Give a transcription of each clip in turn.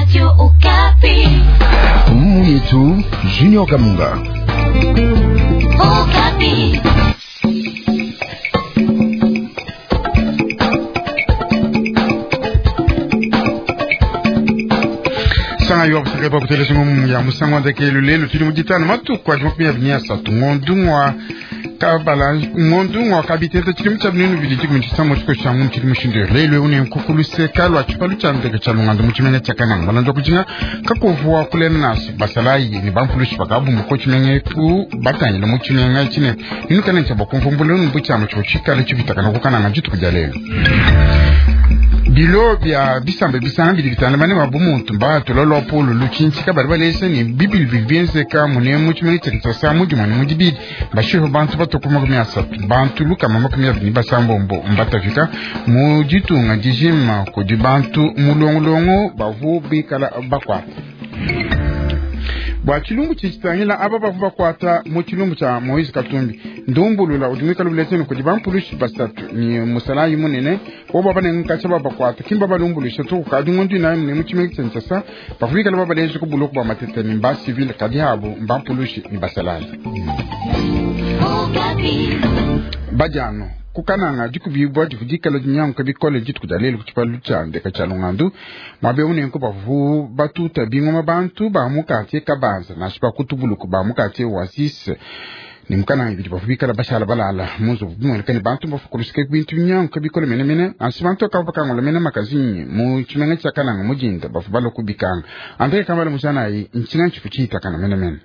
Radio Okapi. Mwetu Junior Kamunga. Okapi. Sanga yo obseke pa kutele sungu ya musango ndeke lule lutili mujitana matu kwa jumpi ya vinyasa tungondungwa kabala ngondungwa kabitete chikimu cha bnenu viliji kumchisa motiko changu mchili mshindere lele une mkukuluse kalwa chupalu cha ndeke chalungando mchimenge chakana mwananjo kujinga kakovuwa kule nasi basalai ni bampulushi bakabu mkochimenge ku batanyi na mchimenge chine ninu kane nchaba kumfumbule mbucha mchochika lechi vitakana kukana ngajitu kujalelo bilo bya bisambe bisana bilibitana bane mabumuntu mbato lolo polo luchinchika bari balese ni bibil bivenze ka mune muchimene tsa mujuma ni mujibidi bashiho bantu batokuma kumyasa bantu luka mama kumya ni basambombo mbatafika mujitunga jijima ko dibantu mulongolongo bavu bikala bakwa bwa chilungu chichitangila aba bavuba kwata mu chilungu cha Moise Katumbi ndumbulula udumika lubuleseni ko dibampulushi basatu ni musalayi munene oba bane nkacha baba kwata kimba balumbulisha to kadungondi naye mu chimeki tsensasa bafika baba leje ko buloku ba matete ni ba civil kadihabu mbampulushi ni basalayi bajano kukananga jikubibwa jikudikala jinyangu kabikole jitu kudalele kuchipalu chande kachalungandu mwabe unenko bavu batuta bingo mabantu ba mukati kabanza nashipa kutubuluku ba mukati wasis ni mkananga bitu bafubikala bashala balala muzo bumwelekani bantu bafukulusike bintu binyangu kabikole menemene asibantu akabakanga lemene makazinyi mu chimenga chakananga mujinda bafubalo kubikanga andre kamala musana yi nchina chifuchita kana menemene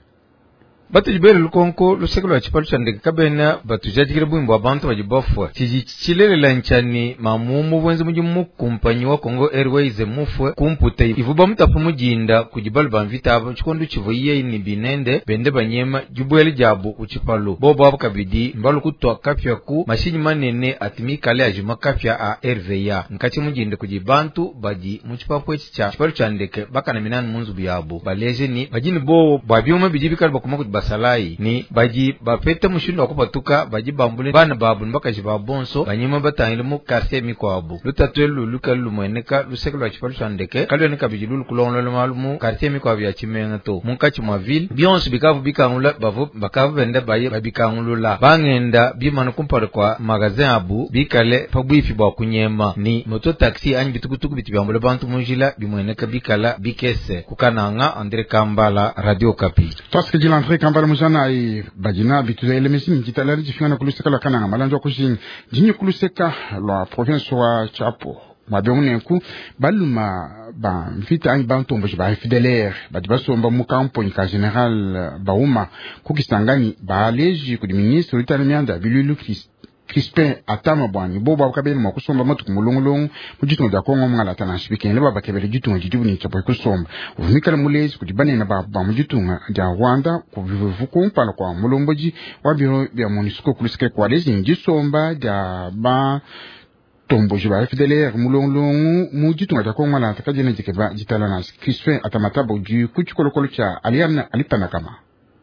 batu jibele lukonko lusekelo achipalu chandeke kabena batu jajikire bwimbo abantu bajibofwa chichilele lanchani mamumu bwenze mujimu kumpanyi wa Congo Airways mufwe kumpute ivuba mutapu mujinda kujibalu bamvita abo chikondu chivoye ni binende bende banyema jubwele jabu uchipalu bobo abo kabidi mbalu kutwa kapya ku mashinyi manene atimikale ajuma kapya a RVA nkachi mujinde kujibantu baji muchipapu echicha chipalu chandeke baka na minani munzu biyabo baleje ni bajini bo babiuma bijibikali bakumaku basalai ni baji bapete mushindo akupatuka baji bambule bana babu mbaka jibabonso banyima batangile mu quartier mikwabu lutatwelu lukalu mweneka lusekelo achipalu chandeke kalyo nika bijilulu kulonlo malumu quartier mikwabu ya chimenga to munkachi mwa ville bionse bikavu bikangula bavu bakavu bende baye babikangulula bangenda bimana kumpare kwa magazin abu bikale pabwifi bwa kunyema ni moto taxi anyi bitukutuku bitibambule bantu munjila bimweneka bikala bikese kukananga Andre Kambala Radio Okapi Toske jilantre Kambala musana ai bajina bituza elemesini jitalari jifingana kuluseka la kananga malanjo kusini jinyo kuluseka la province wa Chapo mabiyone ku baluma ba mfita ai bantombo ba fidelaire badibasomba mu kampo ka general bauma kukisangani ba leji ku ministre italemianda bilulu Crispin atama bwani boba bakabeli makusomba matu kumulongolongo mujitu nda Kongo mngala tana shipikeni leba bakebeli jitu njidibu ni chapo kusomba uvumikala mulezi kudibane na ba mujitu nda Rwanda kuvivuku mpano kwa mulomboji wabiro bya MONUSCO kulisike kwa lezi njisomba da ba tomboji ba fidelaire mulongolongo mujitu nda Kongo mngala takajene jikeba jitala na Crispin atamata boju kuchikolokolo cha alipana kama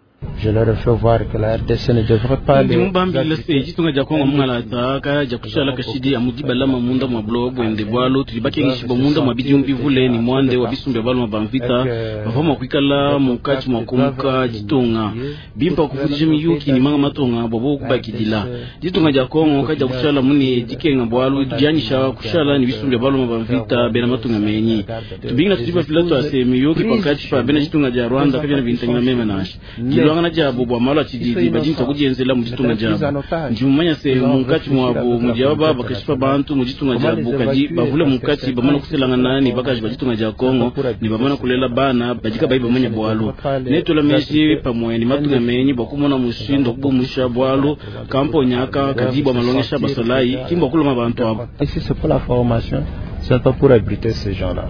je leur fais voir que la RDC ne devrait pas aller. Jumba mbili stage tunga jakonga mungala taka jakushala kashidi amudiba lama munda mwa blogo ende bwalo tulibaki ngishibo munda mwa bidi mbivule ni mwande wa bisumbe balo mabamvita bavoma kwikala mukachi mwa kumuka jitunga bimpa kufudisha miyuki ni manga matonga bobo kubaki dila jitunga jakonga kaja kushala muni jikenga bwalo janisha kushala ni bisumbe balo mabamvita bena matunga menyi tubinga tulipa filato ase miyuki pakachi pa bena jitunga ja Rwanda kabina bintangina mema nashi Lwanga jabu bwa mala chididi bajinta kujenzela mujitunga jabu njumanya se munkachi mwabo mujaba bakashipa bantu mujitunga jabu kaji bavule munkachi bamana kuselanga nani bakaji bajitunga ja Kongo ni bamana kulela bana bajika baiba manya bwalo neto la meshi pamwe ni matunga menyi bakumona mushindo kubumusha bwalo kampo nyaka kadibwa malongesha basalai kimbo kuloma bantu abo ici c'est pour la formation c'est pas pour abriter ces gens-là.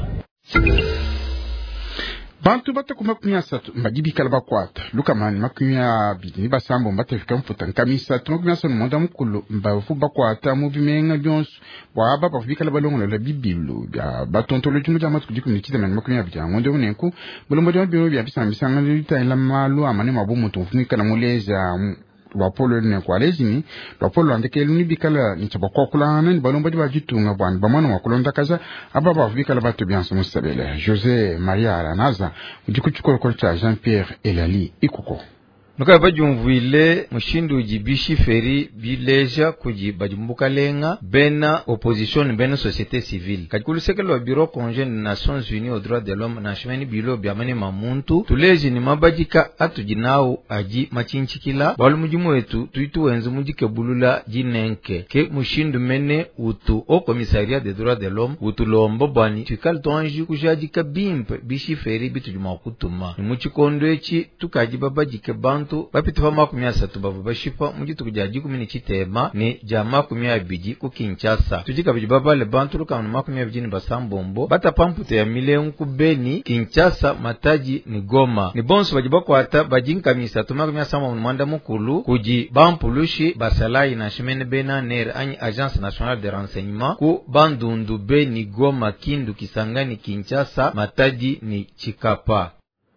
Bantu batakuma kunyasatu mbajibi kalaba kwata luka mani makunya bidini basambo mbatafika mfuta nkamisa tumakunya sanu mwanda mkulu mbafu bakwata mubimenga byonsu waba bafubika labalongo la bibilu bya batontolo jumu jamatu kujiku nichida mani makunya bidya mwende unenku mulombo jamu bino bya bisanga bisanga lita ila malu amane mabu mutu mfumika na muleza lwa polo ne kwa lezini lwa polo andeke luni bikala ni tabakwa kulana ni balomba diba jitunga bwan bamana wakulonda kaza ababa bikala batu bianso mustabele José Maria Aranaza ujikuchukolo kolcha Jean-Pierre Elali ikuko nuka bajumvile mushindu ujibishi feri bileja kuji bajumbuka lenga bena opposition bena société civile kakulu sekelo wa bureau conjoint des Nations Unies aux droits de l'homme na shimeni bilo byamane mamuntu tuleji ni mabajika atujinao aji machinchikila balu mujimu wetu tuitu wenzu mujike bulula jinenke ke mushindu mene utu au commissariat des droits de l'homme utu lombo bani tukal tonji kujajika bimpe bishi feri bitujuma kutuma ni muchikondwechi tukaji babajike bantu bapita pa 30 bavu bashipa mujitu kujaji 10 chitema ni jama 12 ku Kinshasa tujika bijibaba le bantu lukana 12 basambombo bata pampute ya milengu kubeni Kinshasa Mataji ni Goma ni bonso bajibako ata bajinka misa 30 mwanda mukulu kuji bampulushi basalai na shimene bena ner anyi agence nationale de renseignement ku bandundu beni Goma Kindu Kisangani Kinshasa Mataji ni Chikapa.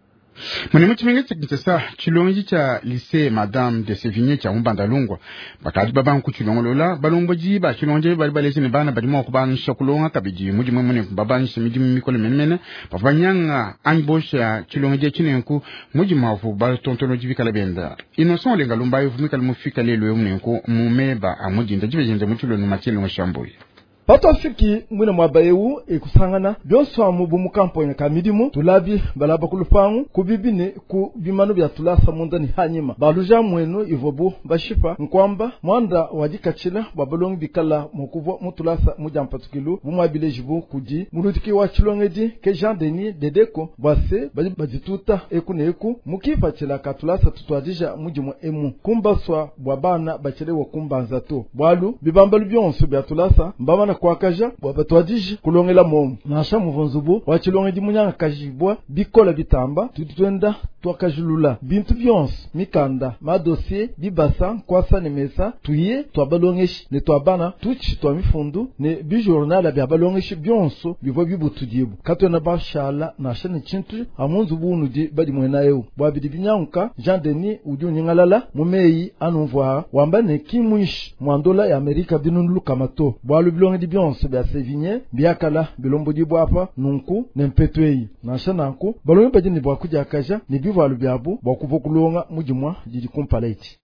Mwenye chimenge cha chilongi cha lycée Madame de Sévigné cha Umbanda Lungwa bakadi baba nku chilongo lola balombo ji ba chilonje bali balezi ne bana badi mo kubanisha kulonga kabiji muji mwene babanisha miji mikole menene bavanyanga anbosha chilonge chinenku muji mavu ba tontono jibikala benda innocent lenga lumba yuvumikala mufika lelo yomnenku mumeba amuji ndajibejenze muchilo no machelo ngoshamboye Pato fiki mwine mwabayewu kusangana byonso mu bumukampo ya kamidimu tulabi balaba kulupangu kubibine ku bimano bya tulasa mundani hanyima baluja mwenu ivobu bashipa nkwamba mwanda wajikachila babalongi bikala mukuvo mutulasa mujampatukilu bumwabilejibu kuji mulutiki wa chilongedi ke Jean Denis Dedeko base bajituta eku mukifa chila katulasa tutwadija mujimu emu kumbaswa bwabana bachelewa kumbanza to bwalu bibambalu byonso bya tulasa mbabana kwa kaja wabatwadiji kulongela momu nasha muvonzubu wachilongedi munyanga kajibwa bikola bitamba tutwenda twakajulula bintu byonse mikanda madossier bibasa kwasa nemesa tuye twabalongeshi ne twabana tuchi twamifundu ne bijournal bya balongeshi byonso bivo bibutudibu katona bashala nasha ne chintu amunzu bunu di badi mwenayo bwabidi binyanka Jean Denis udyunyengalala mumeyi anumva wamba ne kimunshi mwandola ya Amerika binunulu kamato bwalu bilongedi byonse bya Sévigné byakala bilombo di bwapa nunku nempetweyi nasha nanku balonge bajini bwakuja kaja ne bivalu byabu bwakuvokulonga mujimwa didi kumpaleti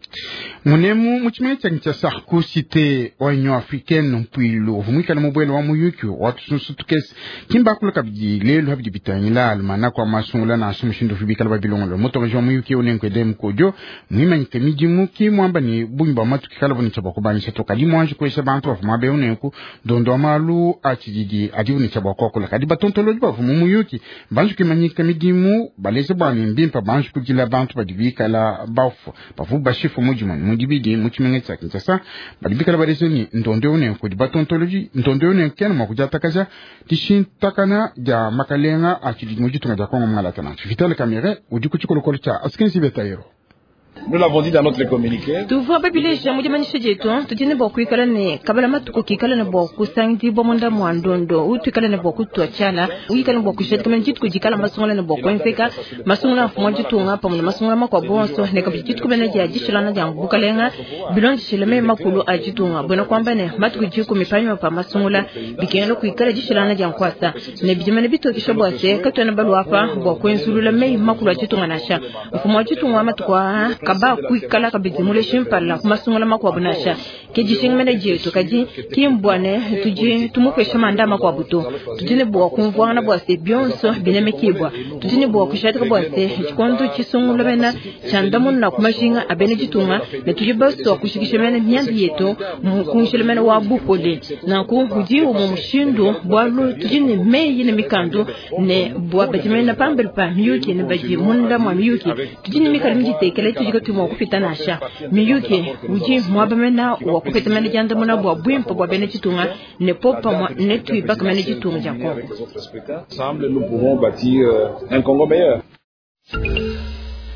Munemu muchimecha nchasa kusite wa Union Africaine mpwilo vumika na mubwelo wa muyuki watu sunsutukesi kimba kula kabiji lelu habidi bitanyila almana kwa masungula na asumushindu vibikala babilongo moto wa muyuki unenko edemu kojo mwima nike mijimu ki mwamba ni bunyba matu kikala vuni chaba kubanisha toka di mwanji kwesha bantu wafu mabe unenko dondo wa malu achijidi adivu chaba kwa kula kadiba tontoloji wa vumu muyuki banju kimanyika mijimu baleze bwani mbimpa banju kujila bantu badibikala bafu bafu bashifu mujima mujibidi muchimengetsa kinchasa badibikala baresoni ndonde une ko dibatontology ndonde une kena makujata kaja tishintakana ja makalenga achidi mujitunga ja kongo mngala kana vitale kamere udikuchikolo kolcha askensi betayero. Nous l'avons dit dans notre communiqué. Tu vois babileja muje manisheje to tujine bokwikala ne kabala matuko kikala ne boku sangdi bomonda mwandondo utikala ne boku twachala uyikala boku shet kama njit kujikala masungala ne boku enfeka masungala fumoji tunga pamoja masungala makwa bonso ne kabijit kubena jaji shilana ja bukalenga bilonji shileme makulu ajitunga bona kwamba ne matuko jiko mipanyo pa masungala bikeno kuikala jishilana ja kwasa ne bijimane bito kishobo ase katwana balwafa boku enzulula mei makulu ajitunga nasha fumoji tunga matukwa kaba kuikala kabizimule shimpala kumasungala makwa bunasha kejishing manager to kaji kimbwane tuji tumupesha mandama kwa buto tujine bwa kumvwana bwa se bionso binemekibwa tujine bwa kushata bwa se chikondo chisungula bena chandamun na kumashinga abene jitunga ne tujibaso kushikisha mena myandi yeto mukunshile mena wa bupole na ku huji mu mushindo bwa tujine meyi ne mikando ne bwa bajimena pambel pa miyuki ne baji munda mwa miyuki tujine mikalimji tekele tumo kupita nasha miyuke uji mwabamena wa kupita mena janda muna bwa bwimpo bwa bene chitunga ne popa mwa ne tuipa kama ne chitunga ja Congo. Ensemble nous pouvons bâtir un Congo meilleur.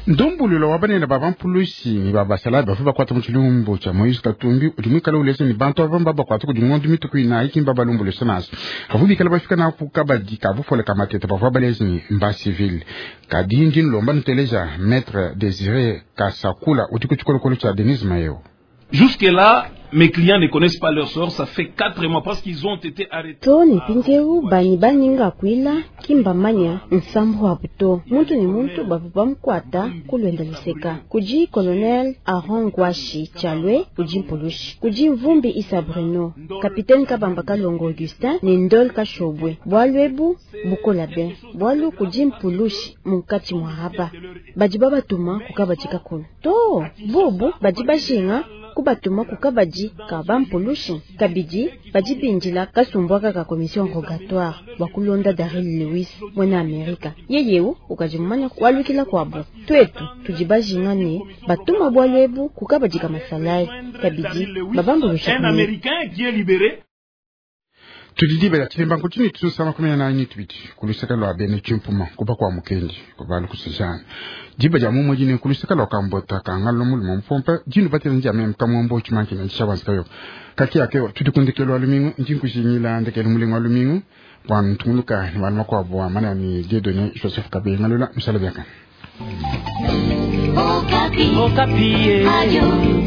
ndombululo wabanena babampulusi ni babasala bafuba kwata mutulumbo cha Moise Katumbi udimikala ulese ni bantu abamba bakwata kudingondu mituku ina ikimba balumbulo senas afubi kala bafika na kukabadi kabufole kamatete bafuba balese ni mba civil kadinjin lomba nteleja maître Désiré Kasakula utikuchukolo cha Denis Mayo. Jusque-là, mes clients ne connaissent pas leur sort. Ça fait 4 mois parce qu'ils ont été arrêtés. Toni pinteu bani baninga kwila kimba manya nsambu habuto. Muntu ni muntu babuba mkwata kulwenda luseka. Kuji Colonel Aron Gwashi Chalwe kuji Mpulushi. Kuji Mvumbi Isa Bruno. Kapitaine Kabamba Kalongo Augustin ni Ndol Kashobwe. Bwalwebu Bukola Ben. Bwalu kuji Mpulushi mukati mwahaba. Bajibaba tuma kukabajika kulu. To bubu bajiba shinga kubatuma kukabaji kabampulushi kabiji bajibinjila kasumbwaka ka commission rogatoire bakulonda Daryl Lewis mwana Amerika yeyewu ukajimanya walukila kwabo twetu tujibajingane batuma bwalebu kukabaji ka masalai kabiji babambulusha un Américain qui est libéré. Tudidibela tilemba kutini tusama 18 kuluseka lwa bene chimpuma kuba kwa mukendi kubala kusijana jiba jamu mojine kuluseka lwa kambota kangalo mulimo mpompa jinu batira njame mkamombo chimanki na shabansi kayo kaki akeo tudikundikelo alumingu njinkushingila ndekelo mulingo alumingu wan tumunuka ni wanma kwa bwa mana ni Dieudonné Joseph Kabe ngalola msalabiaka Okapi Okapi